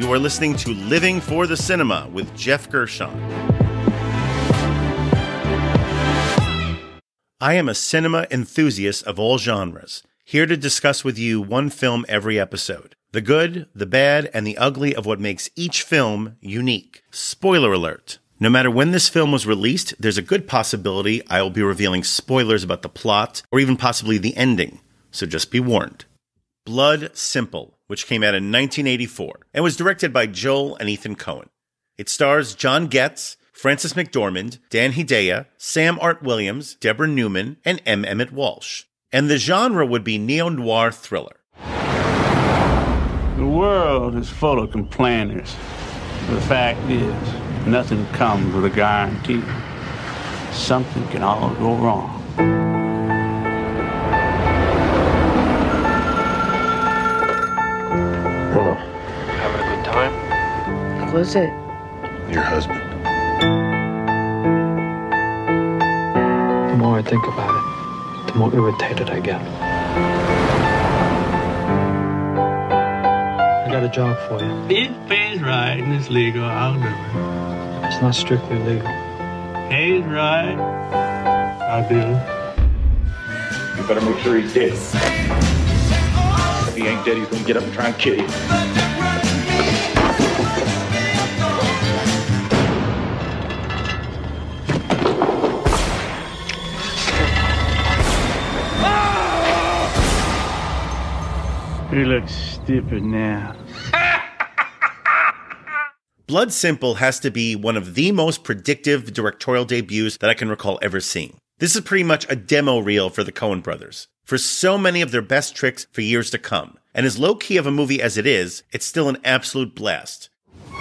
You are listening to Living for the Cinema with Jeff Gershon. I am a cinema enthusiast of all genres, here to discuss with you one film every episode. The good, the bad, and the ugly of what makes each film unique. Spoiler alert. No matter when this film was released, there's a good possibility I will be revealing spoilers about the plot, or even possibly the ending, so just be warned. Blood Simple, which came out in 1984, and was directed by Joel and Ethan Coen. It stars John Getz, Frances McDormand, Dan Hedaya, Sam Art Williams, Deborah Newman, and M. Emmett Walsh. And the genre would be neo-noir thriller. The world is full of complainers. The fact is, nothing comes with a guarantee. Something can all go wrong. Hello. Having a good time? Who's it? Your husband. The more I think about it, the more irritated I get. I got a job for you. If it pays right and it's legal, I'll do it. It's not strictly legal. Pays right, I'll do it. You better make sure he's dead. If he ain't dead, he's gonna get up and try and kill you. You look stupid now. Blood Simple has to be one of the most predictive directorial debuts that I can recall ever seeing. This is pretty much a demo reel for the Coen brothers, for so many of their best tricks for years to come. And as low-key of a movie as it is, it's still an absolute blast.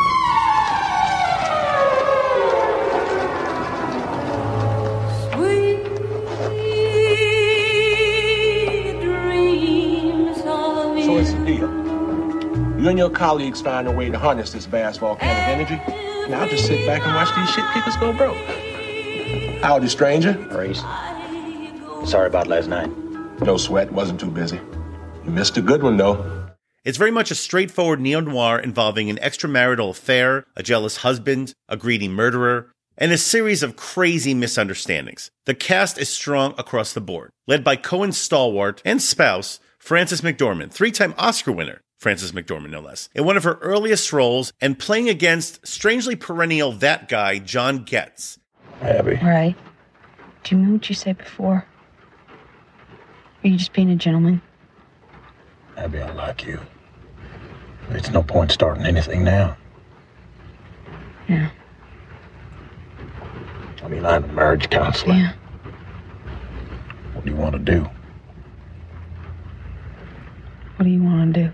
So what's the deal? You and your colleagues find a way to harness this vast volcanic energy, and I'll just sit back and watch these shit kickers go broke. Howdy, stranger. Maurice, sorry about last night. No sweat, wasn't too busy. You missed a good one, though. It's very much a straightforward neo-noir involving an extramarital affair, a jealous husband, a greedy murderer, and a series of crazy misunderstandings. The cast is strong across the board, led by Coen's stalwart and spouse, Frances McDormand, three-time Oscar winner, Frances McDormand no less, in one of her earliest roles and playing against strangely perennial that guy, John Getz. Abby. Right. Do you mean what you said before? Are you just being a gentleman? Abby, I like you. It's no point starting anything now. Yeah. I mean, I'm a marriage counselor. Yeah. What do you want to do? What do you want to do?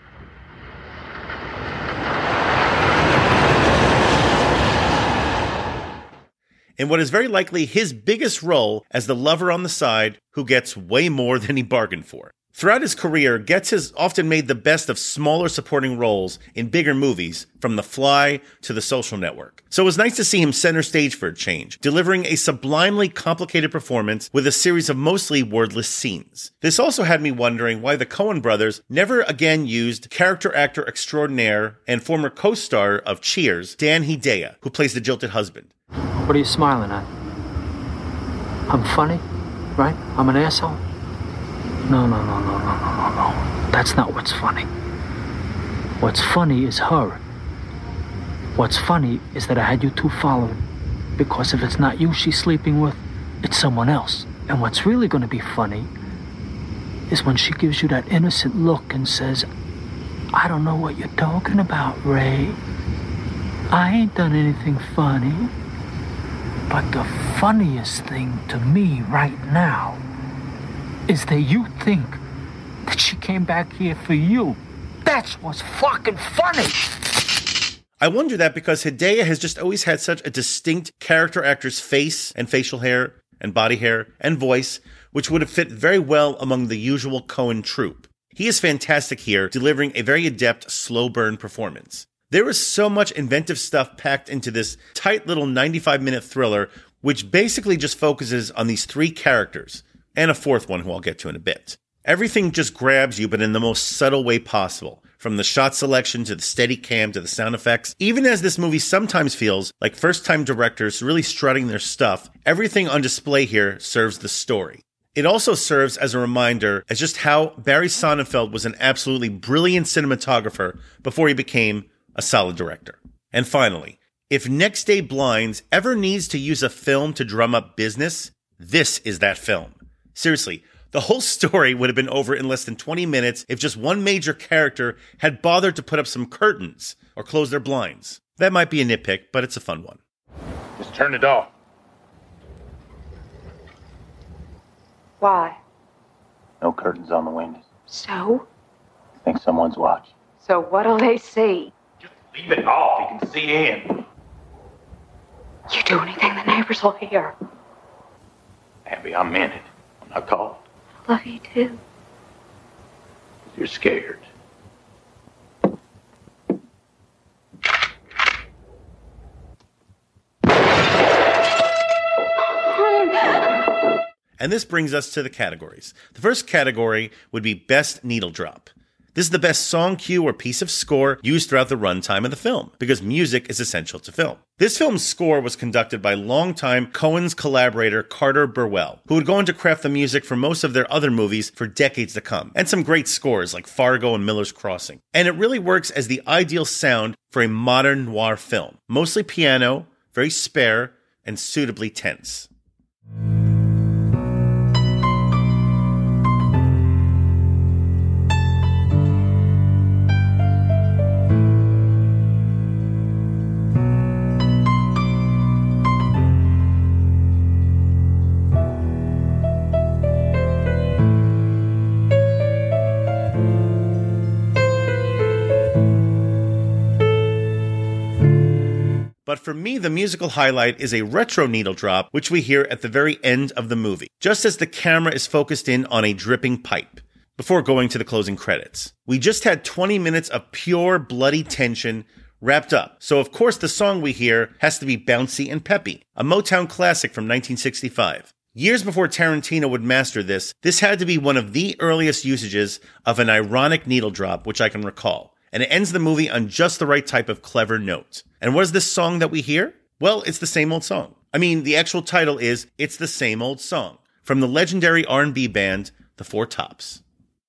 In what is very likely his biggest role as the lover on the side who gets way more than he bargained for. Throughout his career, Getz has often made the best of smaller supporting roles in bigger movies, from The Fly to The Social Network. So it was nice to see him center stage for a change, delivering a sublimely complicated performance with a series of mostly wordless scenes. This also had me wondering why the Coen brothers never again used character actor extraordinaire and former co-star of Cheers, Dan Hedaya, who plays the jilted husband. What are you smiling at? I'm funny, right? I'm an asshole? No. That's not what's funny. What's funny is her. What's funny is that I had you two followed. Because if it's not you she's sleeping with, it's someone else. And what's really going to be funny is when she gives you that innocent look and says, I don't know what you're talking about, Ray. I ain't done anything funny. But the funniest thing to me right now is that you think that she came back here for you. That's what's fucking funny. I wonder that because Hedaya has just always had such a distinct character actor's face and facial hair and body hair and voice, which would have fit very well among the usual Coen troupe. He is fantastic here, delivering a very adept slow burn performance. There is so much inventive stuff packed into this tight little 95-minute thriller, which basically just focuses on these three characters, and a fourth one who I'll get to in a bit. Everything just grabs you, but in the most subtle way possible, from the shot selection to the steady cam to the sound effects. Even as this movie sometimes feels like first-time directors really strutting their stuff, everything on display here serves the story. It also serves as a reminder as just how Barry Sonnenfeld was an absolutely brilliant cinematographer before he became a solid director. And finally, if Next Day Blinds ever needs to use a film to drum up business, this is that film. Seriously, the whole story would have been over in less than 20 minutes if just one major character had bothered to put up some curtains or close their blinds. That might be a nitpick, but it's a fun one. Just turn it off. Why? No curtains on the windows. So? I think someone's watching. So what'll they see? Just leave it off. You can see in. You do anything, the neighbors will hear. Abby, I meant it. I'm not called. I love you too. You're scared. And this brings us to the categories. The first category would be Best Needle Drop. This is the best song cue or piece of score used throughout the runtime of the film, because music is essential to film. This film's score was conducted by longtime Coen's collaborator Carter Burwell, who would go on to craft the music for most of their other movies for decades to come, and some great scores like Fargo and Miller's Crossing. And it really works as the ideal sound for a modern noir film. Mostly piano, very spare, and suitably tense. But for me, the musical highlight is a retro needle drop, which we hear at the very end of the movie, just as the camera is focused in on a dripping pipe, before going to the closing credits. We just had 20 minutes of pure bloody tension wrapped up, so of course the song we hear has to be bouncy and peppy, a Motown classic from 1965. Years before Tarantino would master this had to be one of the earliest usages of an ironic needle drop, which I can recall. And it ends the movie on just the right type of clever note. And what is this song that we hear? Well, it's the same old song. I mean, the actual title is It's the Same Old Song, from the legendary R&B band, The Four Tops.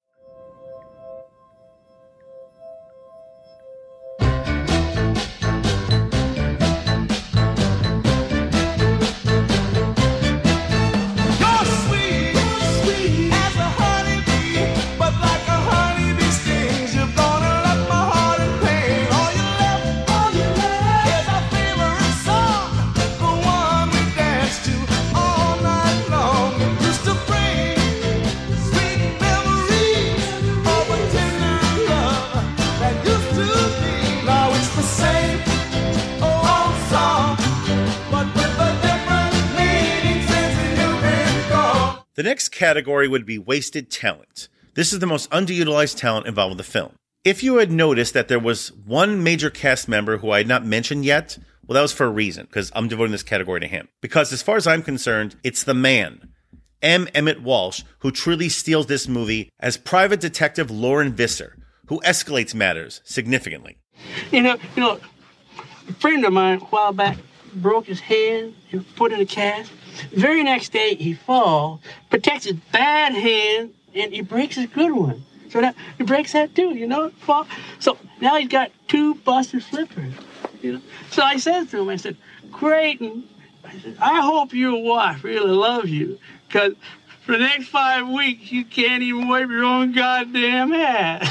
The next category would be Wasted Talent. This is the most underutilized talent involved with the film. If you had noticed that there was one major cast member who I had not mentioned yet, well, that was for a reason, because I'm devoting this category to him. Because as far as I'm concerned, it's the man, M. Emmett Walsh, who truly steals this movie as Private Detective Lauren Visser, who escalates matters significantly. You know, a friend of mine a while back broke his hand and put in a cast. The very next day he falls, protects his bad hand, and he breaks his good one. So now he breaks that too, fall. So now he's got two busted flippers, So I said to him, I said, Creighton, I hope your wife really loves you, because for the next 5 weeks you can't even wipe your own goddamn hat.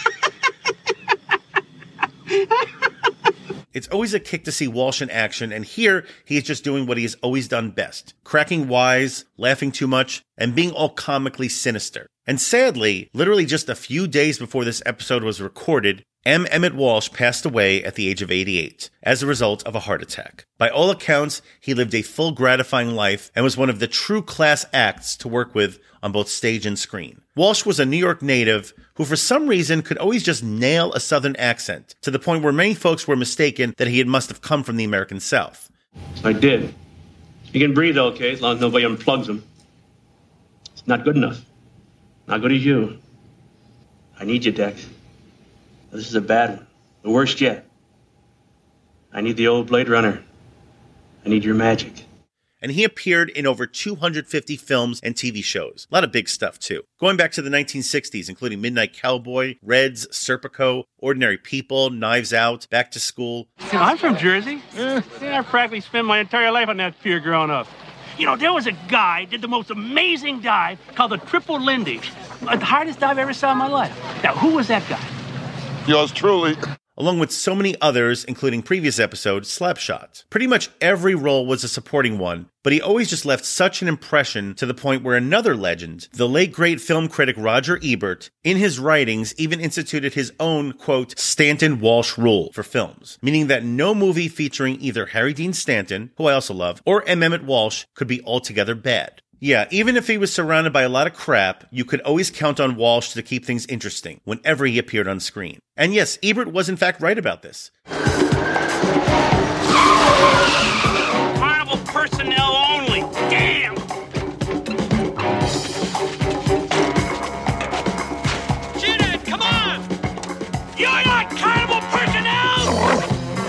It's always a kick to see Walsh in action, and here he is just doing what he has always done best, cracking wise, laughing too much, and being all comically sinister. And sadly, literally just a few days before this episode was recorded, M. Emmett Walsh passed away at the age of 88 as a result of a heart attack. By all accounts, he lived a full, gratifying life and was one of the true class acts to work with on both stage and screen. Walsh was a New York native who for some reason could always just nail a Southern accent, to the point where many folks were mistaken that he must have come from the American South. I did. He can breathe okay as long as nobody unplugs him. It's not good enough. Not good as you. I need you, Dex. This is a bad one. The worst yet. I need the old Blade Runner. I need your magic. And he appeared in over 250 films and TV shows. A lot of big stuff, too. Going back to the 1960s, including Midnight Cowboy, Reds, Serpico, Ordinary People, Knives Out, Back to School. I'm from Jersey. I practically spent my entire life on that pier growing up. You know, there was a guy did the most amazing dive called the Triple Lindy. The hardest dive I ever saw in my life. Now, who was that guy? Yours truly. Along with so many others, including previous episode, Slapshot. Pretty much every role was a supporting one, but he always just left such an impression to the point where another legend, the late great film critic Roger Ebert, in his writings even instituted his own, quote, Stanton-Walsh rule for films, meaning that no movie featuring either Harry Dean Stanton, who I also love, or M. Emmett Walsh could be altogether bad. Yeah, even if he was surrounded by a lot of crap, you could always count on Walsh to keep things interesting whenever he appeared on screen. And yes, Ebert was in fact right about this. Carnival personnel only. Damn! Shithead, come on! You're not Carnival personnel!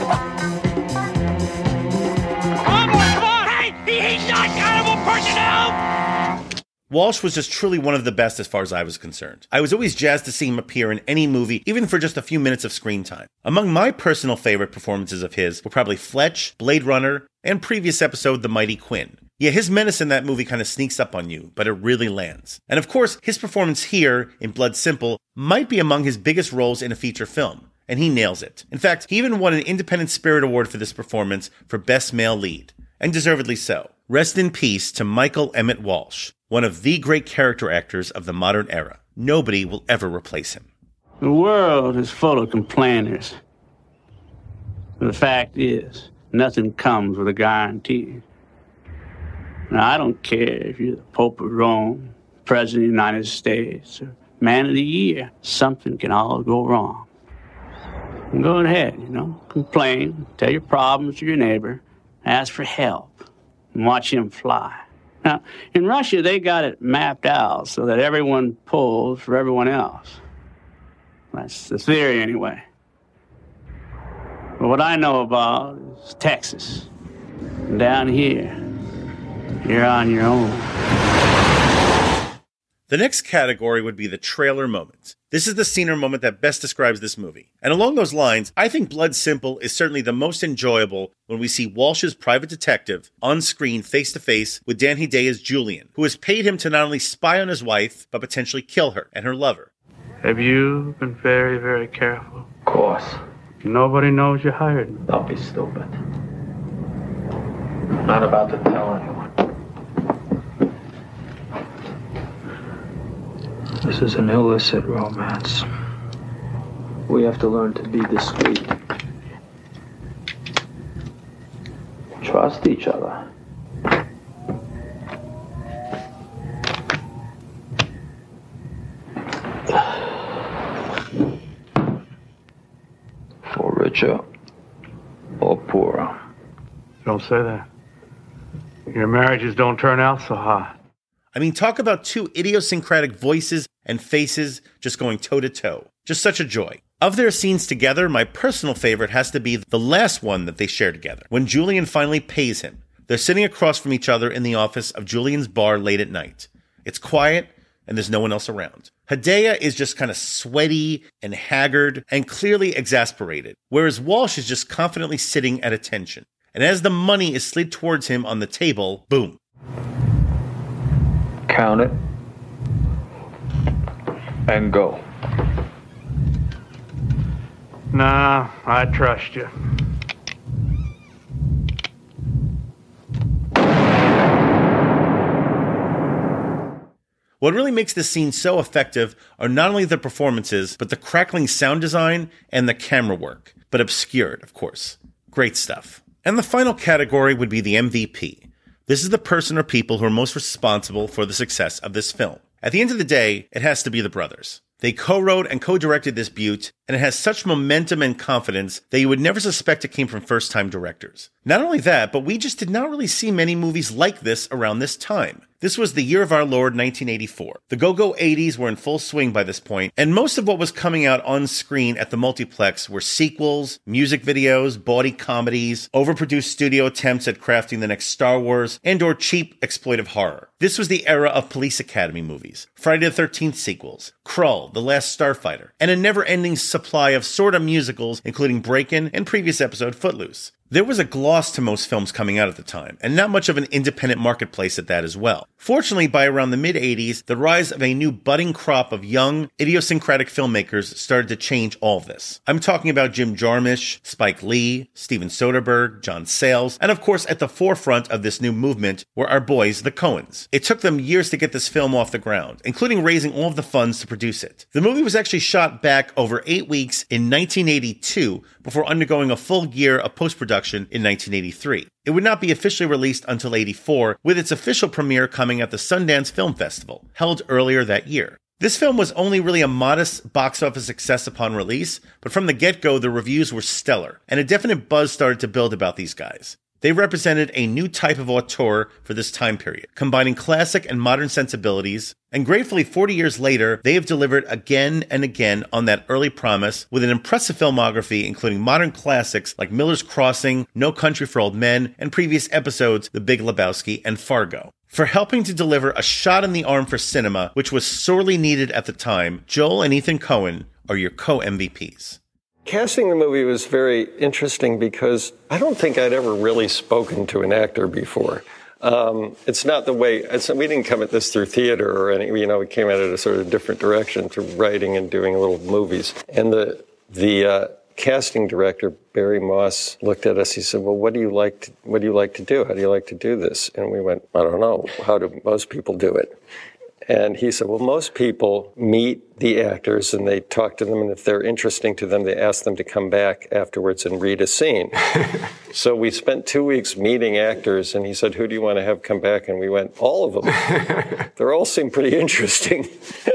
Come on! Hey, he's not Carnival personnel! Walsh was just truly one of the best as far as I was concerned. I was always jazzed to see him appear in any movie, even for just a few minutes of screen time. Among my personal favorite performances of his were probably Fletch, Blade Runner, and previous episode The Mighty Quinn. Yeah, his menace in that movie kind of sneaks up on you, but it really lands. And of course, his performance here in Blood Simple might be among his biggest roles in a feature film, and he nails it. In fact, he even won an Independent Spirit Award for this performance for Best Male Lead, and deservedly so. Rest in peace to Michael Emmett Walsh, one of the great character actors of the modern era. Nobody will ever replace him. The world is full of complainers. The fact is, nothing comes with a guarantee. Now, I don't care if you're the Pope of Rome, President of the United States, or Man of the Year. Something can all go wrong. Go ahead, complain, tell your problems to your neighbor, ask for help, and watch him fly. Now, in Russia, they got it mapped out so that everyone pulls for everyone else. That's the theory, anyway. But what I know about is Texas. And down here, you're on your own. The next category would be the trailer moment. This is the scene or moment that best describes this movie. And along those lines, I think Blood Simple is certainly the most enjoyable when we see Walsh's private detective on screen face-to-face with Dan Hidea's Julian, who has paid him to not only spy on his wife, but potentially kill her and her lover. Have you been very, very careful? Of course. Nobody knows you hired me. Don't be stupid. I'm not about to tell anyone. This is an illicit romance. We have to learn to be discreet. Trust each other. For richer or poorer. Don't say that. Your marriages don't turn out so hot. I mean, talk about two idiosyncratic voices and faces just going toe-to-toe. Just such a joy. Of their scenes together, my personal favorite has to be the last one that they share together, when Julian finally pays him. They're sitting across from each other in the office of Julian's bar late at night. It's quiet, and there's no one else around. Hidea is just kind of sweaty and haggard and clearly exasperated, whereas Walsh is just confidently sitting at attention. And as the money is slid towards him on the table, boom. Count it. And go. Nah, I trust you. What really makes this scene so effective are not only the performances, but the crackling sound design and the camera work, but obscured, of course. Great stuff. And the final category would be the MVP. This is the person or people who are most responsible for the success of this film. At the end of the day, it has to be the brothers. They co-wrote and co-directed this beaut, and and it has such momentum and confidence that you would never suspect it came from first-time directors. Not only that, but we just did not really see many movies like this around this time. This was the year of our Lord, 1984. The go-go 80s were in full swing by this point, and most of what was coming out on screen at the multiplex were sequels, music videos, bawdy comedies, overproduced studio attempts at crafting the next Star Wars, and/or cheap exploitive horror. This was the era of Police Academy movies, Friday the 13th sequels, Krull, The Last Starfighter, and a never-ending supply of sorta musicals, including Breakin' and previous episode Footloose. There was a gloss to most films coming out at the time, and not much of an independent marketplace at that as well. Fortunately, by around the mid-80s, the rise of a new budding crop of young, idiosyncratic filmmakers started to change all of this. I'm talking about Jim Jarmusch, Spike Lee, Steven Soderbergh, John Sayles, and of course at the forefront of this new movement were our boys, the Coens. It took them years to get this film off the ground, including raising all of the funds to produce it. The movie was actually shot back over 8 weeks in 1982 before undergoing a full year of post-production in 1983. It would not be officially released until 84, with its official premiere coming at the Sundance Film Festival, held earlier that year. This film was only really a modest box office success upon release, but from the get-go the reviews were stellar, and a definite buzz started to build about these guys. They represented a new type of auteur for this time period, combining classic and modern sensibilities, and gratefully 40 years later, they have delivered again and again on that early promise with an impressive filmography including modern classics like Miller's Crossing, No Country for Old Men, and previous episodes The Big Lebowski and Fargo. For helping to deliver a shot in the arm for cinema, which was sorely needed at the time, Joel and Ethan Coen are your co-MVPs. Casting the movie was very interesting because I don't think I'd ever really spoken to an actor before. It's not the way, we didn't come at this through theater or any, we came at it a sort of different direction through writing and doing little movies. And the casting director, Barry Moss, looked at us. He said, well, what do you like to do? How do you like to do this? And we went, I don't know. How do most people do it? And he said, well, most people meet the actors and they talk to them, and if they're interesting to them, they ask them to come back afterwards and read a scene. So we spent 2 weeks meeting actors, and he said, who do you want to have come back? And we went, all of them. They all seem pretty interesting.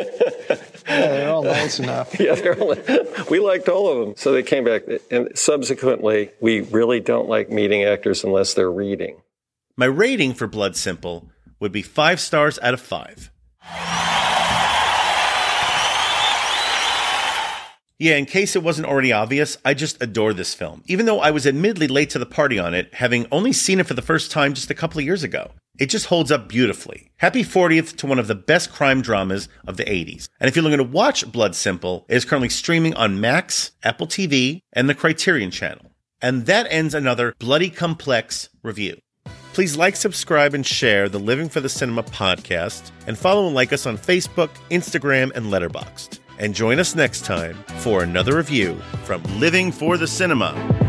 Yeah, they're all nice enough. Yeah, we liked all of them. So they came back. And subsequently, we really don't like meeting actors unless they're reading. My rating for Blood Simple would be 5 stars out of 5. Yeah, in case it wasn't already obvious, I just adore this film, even though I was admittedly late to the party on it, having only seen it for the first time just a couple of years ago. It just holds up beautifully. Happy 40th to one of the best crime dramas of the 80s. And if you're looking to watch Blood Simple, it is currently streaming on Max, Apple TV, and the Criterion Channel. And that ends another Bloody Complex review. Please like, subscribe, and share the Living for the Cinema podcast, and follow and like us on Facebook, Instagram, and Letterboxd. And join us next time for another review from Living for the Cinema.